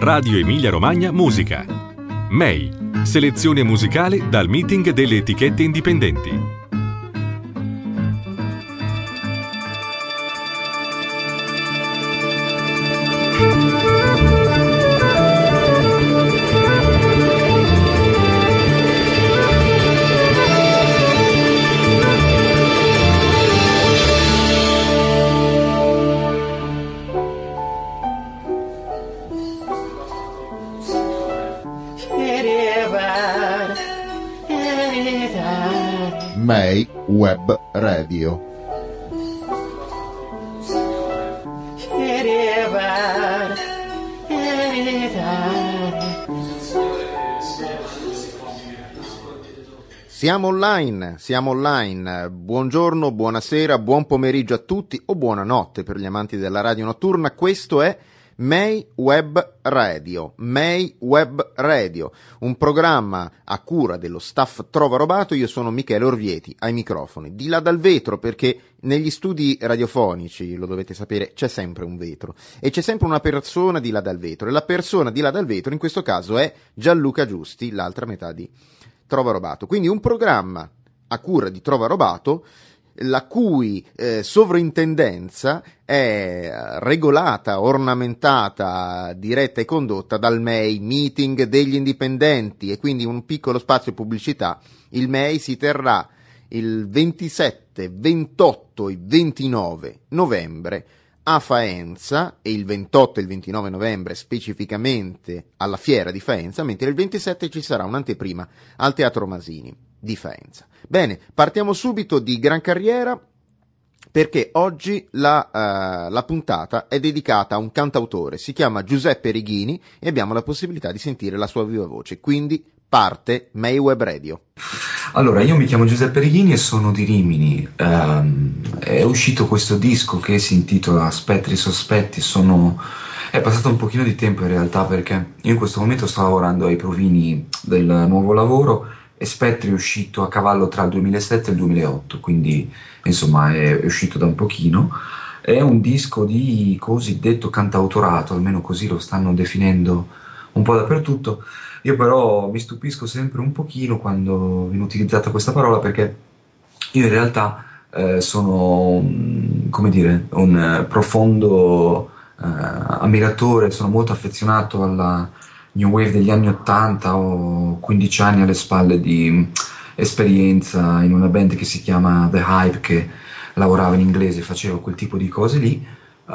Radio Emilia Romagna Musica. MEI, selezione musicale dal meeting delle etichette indipendenti. MEI Web Radio. Siamo online. Buongiorno, buonasera, buon pomeriggio a tutti o buonanotte per gli amanti della radio notturna. Questo è MEI Web Radio, MEI Web Radio, un programma a cura dello staff Trova Robato. Io sono Michele Orvieti ai microfoni, di là dal vetro, perché negli studi radiofonici, lo dovete sapere, c'è sempre un vetro e c'è sempre una persona di là dal vetro, e la persona di là dal vetro in questo caso è Gianluca Giusti, l'altra metà di Trova Robato. Quindi un programma a cura di Trova Robato, la cui sovrintendenza è regolata, ornamentata, diretta e condotta dal MEI, Meeting degli Indipendenti, e quindi un piccolo spazio pubblicità. Il MEI si terrà il 27, 28 e 29 novembre a Faenza, e il 28 e il 29 novembre specificamente alla Fiera di Faenza, mentre il 27 ci sarà un'anteprima al Teatro Masini di Faenza. Bene, partiamo subito di gran carriera, perché oggi la puntata è dedicata a un cantautore, si chiama Giuseppe Righini e abbiamo la possibilità di sentire la sua viva voce, quindi parte MEI Web Radio. Allora, io mi chiamo Giuseppe Righini e sono di Rimini. È uscito questo disco che si intitola Spettri Sospetti. È passato un pochino di tempo in realtà, perché io in questo momento sto lavorando ai provini del nuovo lavoro, e Spettri è uscito a cavallo tra il 2007 e il 2008, quindi insomma è uscito da un pochino. È un disco di cosiddetto cantautorato, almeno così lo stanno definendo un po' dappertutto. Io però mi stupisco sempre un pochino quando viene utilizzata questa parola, perché io in realtà sono, come dire, un profondo ammiratore, sono molto affezionato alla New Wave degli anni 80, ho 15 anni alle spalle di esperienza in una band che si chiama The Hype, che lavorava in inglese, faceva quel tipo di cose lì.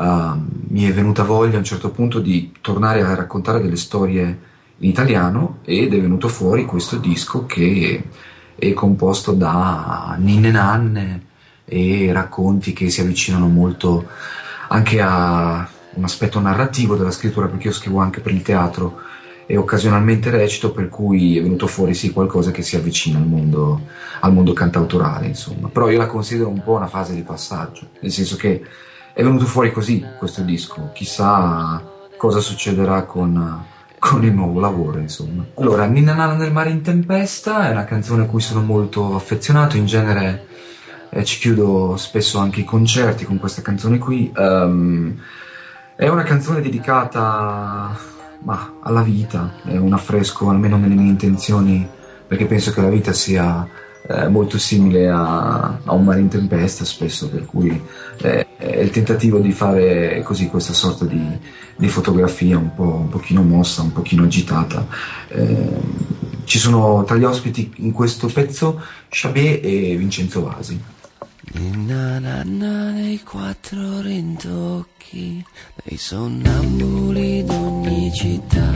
Mi è venuta voglia a un certo punto di tornare a raccontare delle storie in italiano, ed è venuto fuori questo disco che è composto da ninne nanne e racconti che si avvicinano molto anche a un aspetto narrativo della scrittura, perché io scrivo anche per il teatro e occasionalmente recito, per cui è venuto fuori sì qualcosa che si avvicina al mondo cantautorale, insomma. Però io la considero un po' una fase di passaggio, nel senso che è venuto fuori così questo disco, chissà cosa succederà con il nuovo lavoro, insomma. Allora, Ninna Nanna nel mare in tempesta è una canzone a cui sono molto affezionato. In genere ci chiudo spesso anche i concerti con questa canzone qui. È una canzone dedicata alla vita, è un affresco, almeno nelle mie intenzioni, perché penso che la vita sia molto simile a un mare in tempesta spesso, per cui è il tentativo di fare così questa sorta di fotografia un pochino mossa, un pochino agitata. Ci sono tra gli ospiti in questo pezzo Chabé e Vincenzo Vasi. Ninna nanna nei quattro rintocchi dei sonnambuli d'ogni città,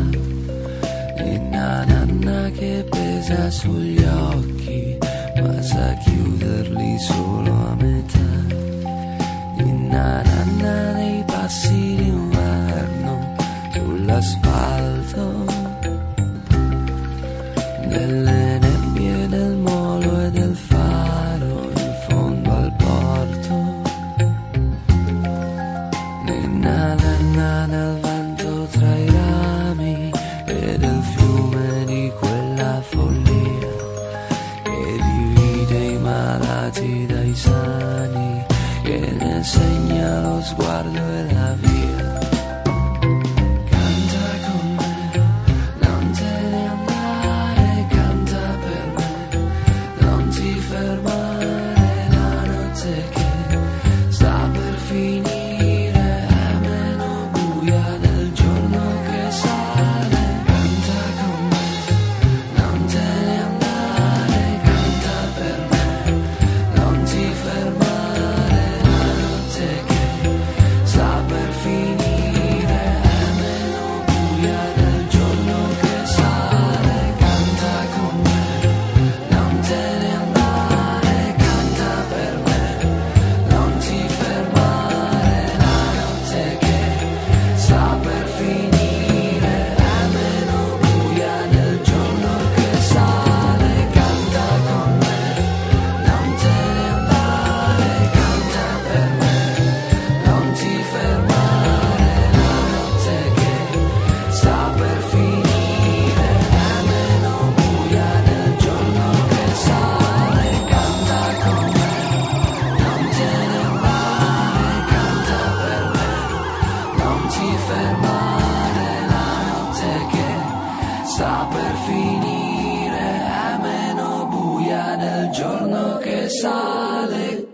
ninna nanna che pesa sugli occhi ma sa chiuderli solo a metà, ninna nanna nei passi d'inverno sull'asfalto, nelle nebbie del molo e del faro in fondo al porto, ninna nanna nel vento tra i rami e del fiume di quella follia che divide i malati dai sani, che ne segna lo sguardo e la via. fermare la notte che sta per finire, è meno buia del giorno che sale.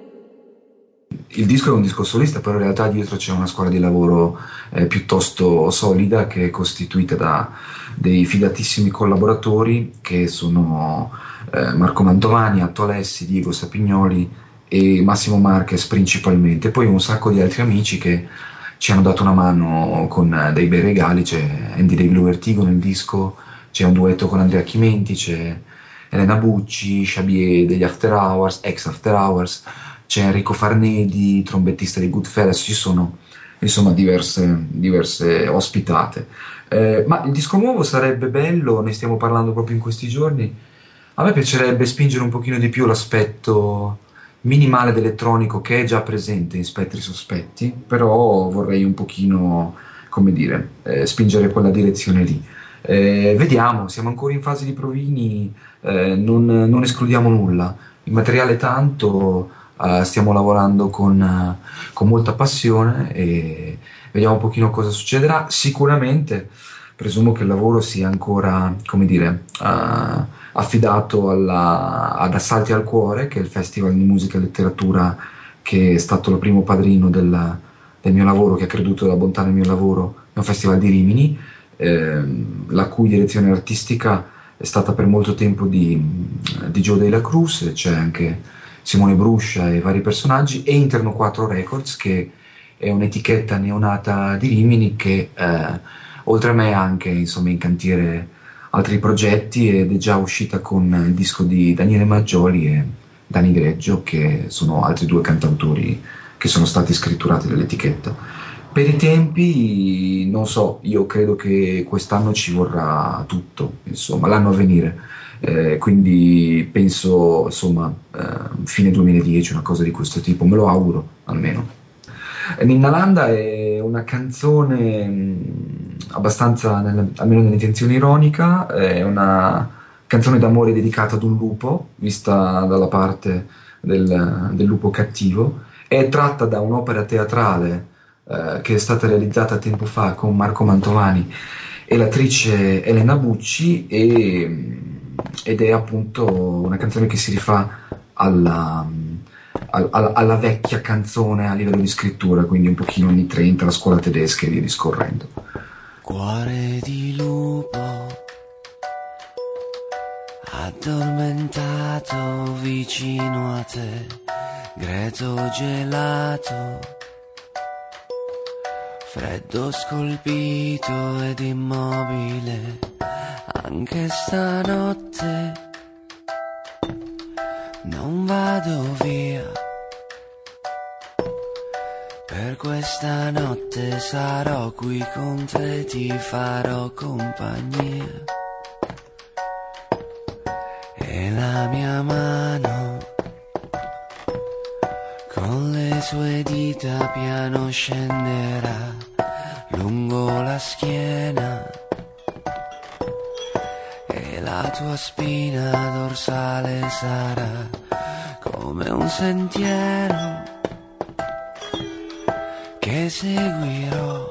Il disco è un disco solista, però in realtà dietro c'è una squadra di lavoro piuttosto solida, che è costituita da dei fidatissimi collaboratori che sono Marco Mantovani, Atto Alessi, Diego Sapignoli e Massimo Marquez principalmente, poi un sacco di altri amici che ci hanno dato una mano con dei bei regali. C'è Andy dei Blue Vertigo nel disco, c'è un duetto con Andrea Chimenti, c'è Elena Bucci, Xabier degli After Hours, ex After Hours, c'è Enrico Farnedi, trombettista di Goodfellas, ci sono insomma diverse ospitate. Ma il disco nuovo sarebbe bello, ne stiamo parlando proprio in questi giorni. A me piacerebbe spingere un pochino di più l'aspetto minimale d'elettronico che è già presente in Spettri Sospetti, però vorrei un pochino, come dire, spingere quella direzione lì. Vediamo, siamo ancora in fase di provini, non escludiamo nulla. Il materiale tanto, stiamo lavorando con molta passione e vediamo un pochino cosa succederà. Sicuramente presumo che il lavoro sia ancora, come dire, affidato ad Assalti al Cuore, che è il festival di musica e letteratura che è stato il primo padrino del mio lavoro, che ha creduto della bontà nel mio lavoro. È un festival di Rimini, la cui direzione artistica è stata per molto tempo di Joe Dela Cruz. C'è anche Simone Bruscia e vari personaggi, e Interno 4 Records, che è un'etichetta neonata di Rimini che oltre a me ha anche insomma in cantiere altri progetti, ed è già uscita con il disco di Daniele Maggioli e Dani Greggio, che sono altri due cantautori che sono stati scritturati dall'etichetta. Per i tempi non so, io credo che quest'anno ci vorrà tutto, insomma l'anno a venire, quindi penso insomma fine 2010, una cosa di questo tipo, me lo auguro almeno. Ninna Landa è una canzone abbastanza, almeno nell'intenzione ironica, è una canzone d'amore dedicata ad un lupo, vista dalla parte del lupo cattivo. È tratta da un'opera teatrale che è stata realizzata tempo fa con Marco Mantovani e l'attrice Elena Bucci, ed è appunto una canzone che si rifà alla vecchia canzone a livello di scrittura, quindi un pochino anni 30, la scuola tedesca e via discorrendo. Cuore di lupo addormentato vicino a te, greto gelato, freddo scolpito ed immobile, anche stanotte non vado via. Per questa notte sarò qui con te, ti farò compagnia. E la mia mano con le sue dita piano scenderà lungo la schiena, e la tua spina dorsale sarà come un sentiero che seguirò.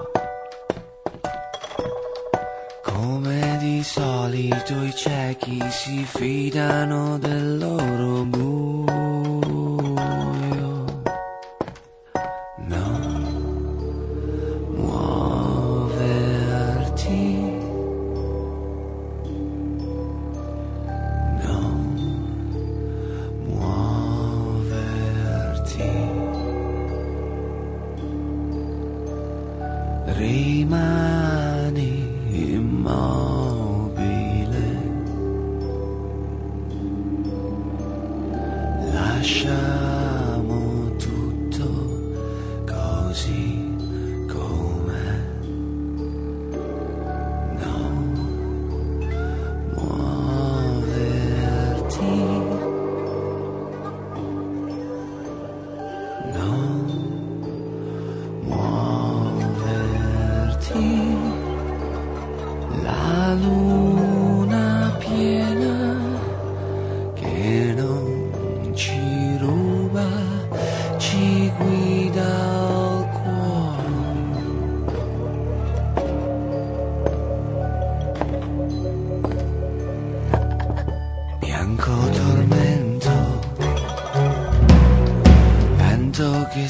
Come di solito i ciechi si fidano del loro buio. Non muoverti, non muoverti, rimani immobile, lasciamo tutto così com'è. Non muoverti, non muoverti. La luna piena che non ci ruba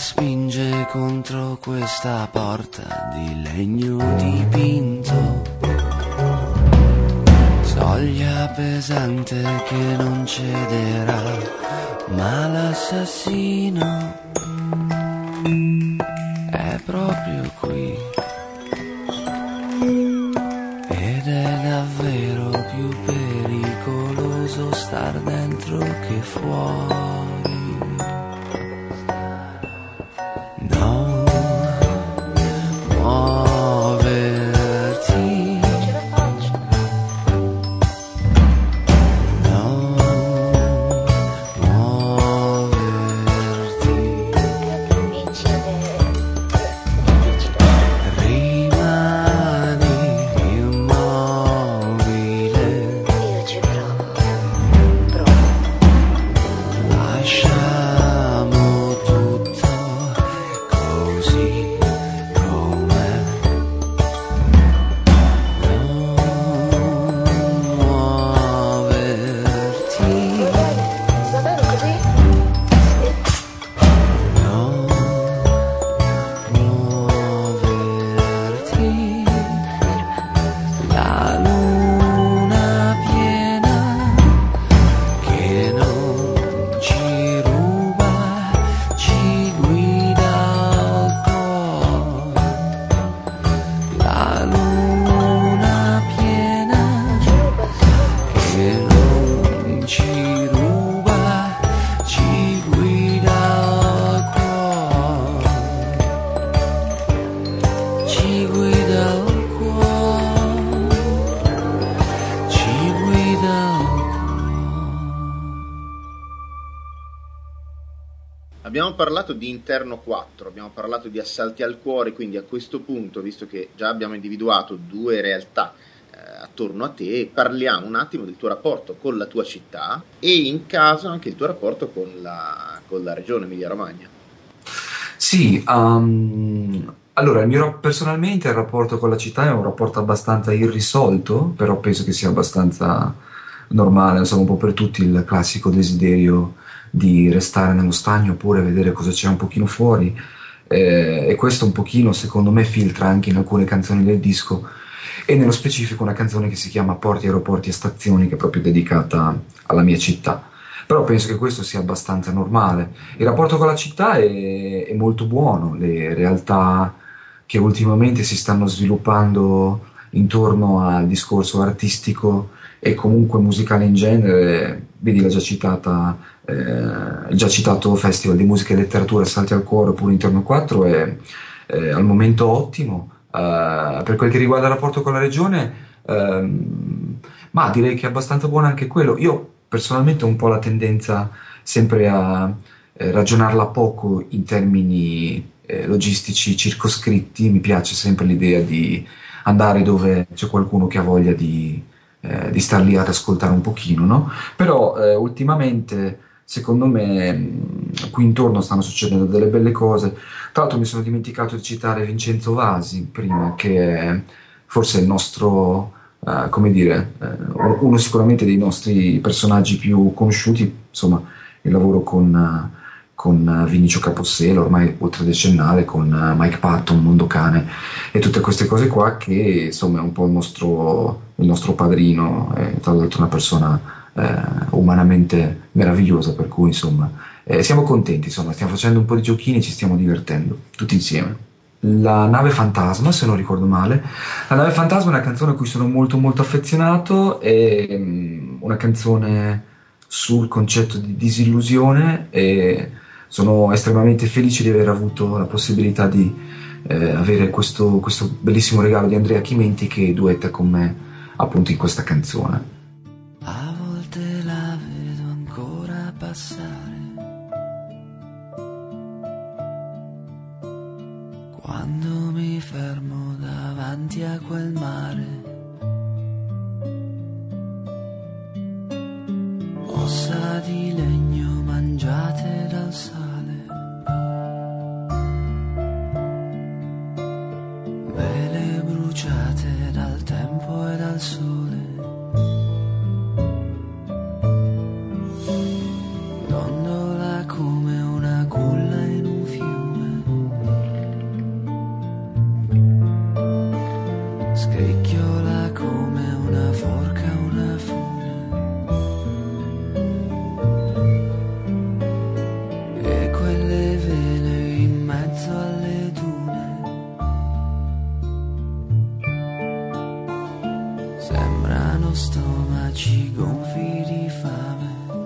spinge contro questa porta di legno dipinto, soglia pesante che non cederà, ma l'assassino è proprio qui, ed è davvero più pericoloso star dentro che fuori. No, muoverti. No, muoverti. Rimani immobile. Io ci provo. Lasciamo tutto così com'è. Non muoverti. Davvero così? Non muoverti. La luna piena che non ci ruba, ci guida al cuore. La luna piena che non ci ruba, ci guida al cuore. Ci guida al cuore. Ci guida al Abbiamo parlato di Interno 4, abbiamo parlato di Assalti al cuore, quindi a questo punto, visto che già abbiamo individuato due realtà attorno a te, parliamo un attimo del tuo rapporto con la tua città e in caso anche il tuo rapporto con la regione Emilia-Romagna. Sì, allora personalmente il rapporto con la città è un rapporto abbastanza irrisolto, però penso che sia abbastanza normale, insomma, un po' per tutti il classico desiderio di restare nello stagno oppure vedere cosa c'è un pochino fuori, e questo un pochino secondo me filtra anche in alcune canzoni del disco, e nello specifico una canzone che si chiama Porti, aeroporti e stazioni, che è proprio dedicata alla mia città. Però penso che questo sia abbastanza normale. Il rapporto con la città è molto buono, le realtà che ultimamente si stanno sviluppando intorno al discorso artistico e comunque musicale in genere, vedi il già citato Festival di Musica e Letteratura Assalti al Cuore oppure Interno 4 è al momento ottimo. Per quel che riguarda il rapporto con la regione, ma direi che è abbastanza buono anche quello. Io personalmente ho un po' la tendenza sempre a ragionarla poco in termini logistici circoscritti. Mi piace sempre l'idea di andare dove c'è qualcuno che ha voglia di star lì ad ascoltare un pochino, no? Però ultimamente secondo me qui intorno stanno succedendo delle belle cose. Tra l'altro mi sono dimenticato di citare Vincenzo Vasi prima, che è forse il nostro, come dire, uno sicuramente dei nostri personaggi più conosciuti, insomma, il lavoro con Vinicio Capossela, ormai oltredecennale, con Mike Patton, Mondocane e tutte queste cose qua, che insomma è un po' il nostro padrino, è tra l'altro una persona umanamente meravigliosa, per cui insomma siamo contenti, insomma, stiamo facendo un po' di giochini e ci stiamo divertendo tutti insieme. La nave fantasma, se non ricordo male, la nave fantasma è una canzone a cui sono molto molto affezionato, è una canzone sul concetto di disillusione, e sono estremamente felice di aver avuto la possibilità di avere questo bellissimo regalo di Andrea Chimenti, che duetta con me appunto in questa canzone. A volte la vedo ancora passare, quando mi fermo davanti a quel mare. Ossa di legno mangiate dal sale, vele bruciate dal tempo e dal sole. Dondola come una culla in un fiume, scricchiola come una forca, una fune, e quelle vele in mezzo alle dune sembrano stomaci gonfi di fame.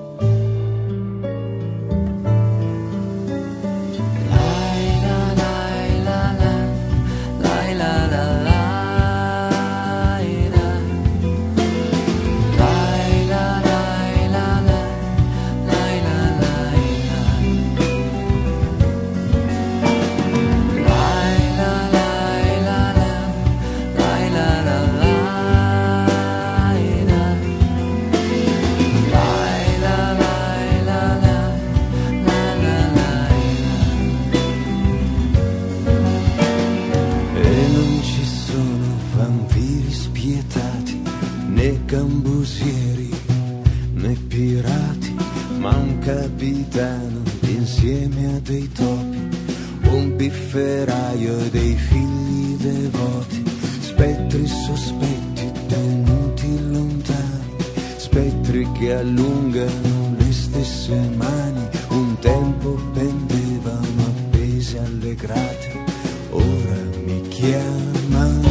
Gambusieri né pirati, ma un capitano insieme a dei topi, un pifferaio e dei figli devoti, spettri sospetti tenuti lontani, spettri che allungano le stesse mani, un tempo pendevano appesi alle grate, ora mi chiamano.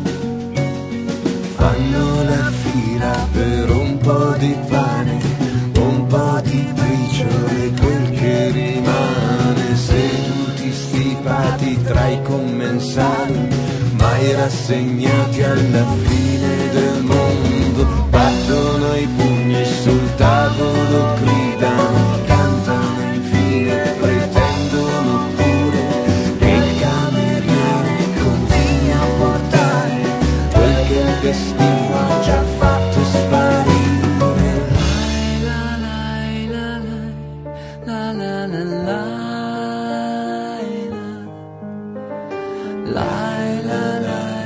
Fanno la fila per un po' di pane, un po' di briciole, quel che rimane, seduti stipati tra i commensali, mai rassegnati alla fine del mondo, battono i pugni sul tavolo, gridano, cantano, infine pretendono pure che il cameriere continui a portare quel che il destino ha già fatto sparire. La la la la la la la la la la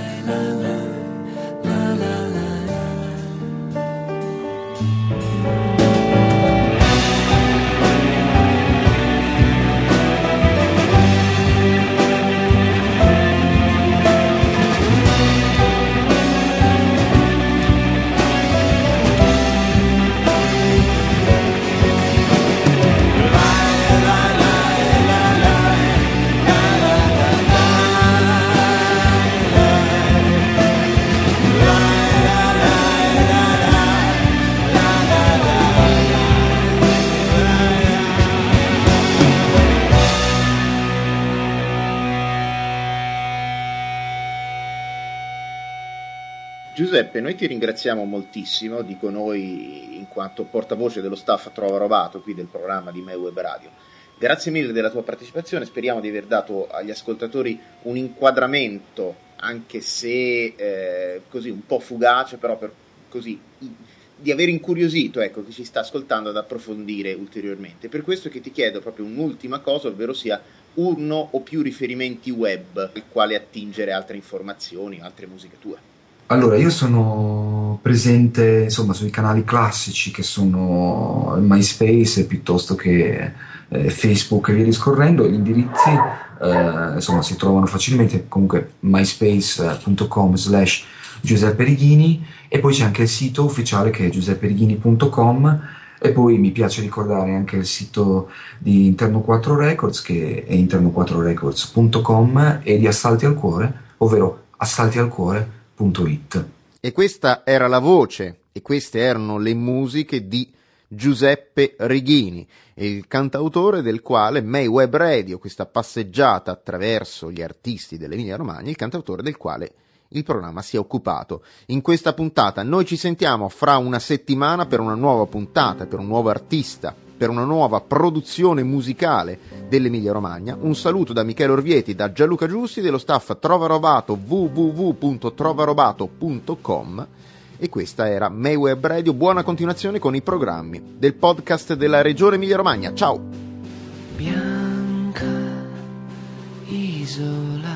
Giuseppe, noi ti ringraziamo moltissimo, dico noi in quanto portavoce dello staff Trova Rovato qui del programma di May Web Radio. Grazie mille della tua partecipazione, speriamo di aver dato agli ascoltatori un inquadramento, anche se così un po' fugace, però così di aver incuriosito, ecco, chi ci sta ascoltando ad approfondire ulteriormente. Per questo che ti chiedo proprio un'ultima cosa, ovvero sia uno o più riferimenti web al quale attingere altre informazioni, altre musiche tue. Allora, io sono presente, insomma, sui canali classici che sono MySpace piuttosto che Facebook e via discorrendo. Gli indirizzi, insomma, si trovano facilmente, comunque myspace.com/Giuseppe Righini, e poi c'è anche il sito ufficiale che è giusepperighini.com, e poi mi piace ricordare anche il sito di Interno 4 Records, che è interno4records.com, e di Assalti al Cuore, ovvero assaltialcuore.it. E questa era la voce e queste erano le musiche di Giuseppe Righini, il cantautore del quale May Web Radio, questa passeggiata attraverso gli artisti dell'Emilia Romagna, il cantautore del quale il programma si è occupato. In questa puntata noi ci sentiamo fra una settimana per una nuova puntata, per un nuovo artista, per una nuova produzione musicale dell'Emilia Romagna. Un saluto da Michele Orvieti, da Gianluca Giussi, dello staff Trova Rovato, www.trovarovato.com, e questa era May Web Radio. Buona continuazione con i programmi del podcast della Regione Emilia Romagna. Ciao! Bianca isola,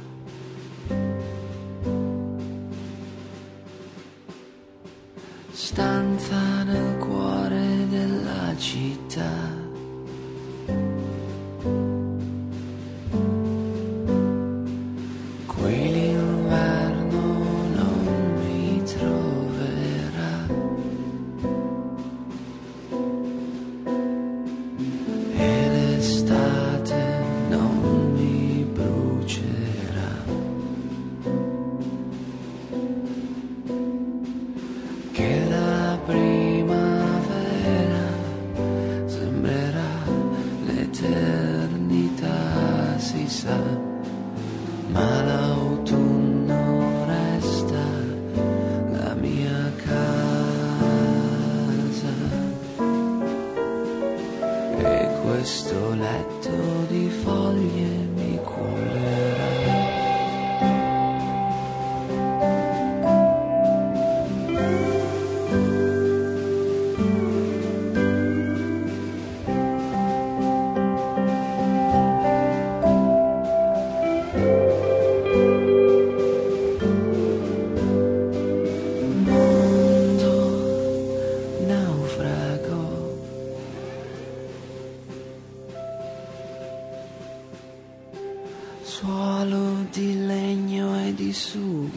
stanza nel cuore della città, quell'inverno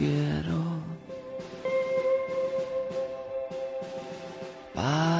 preghiero.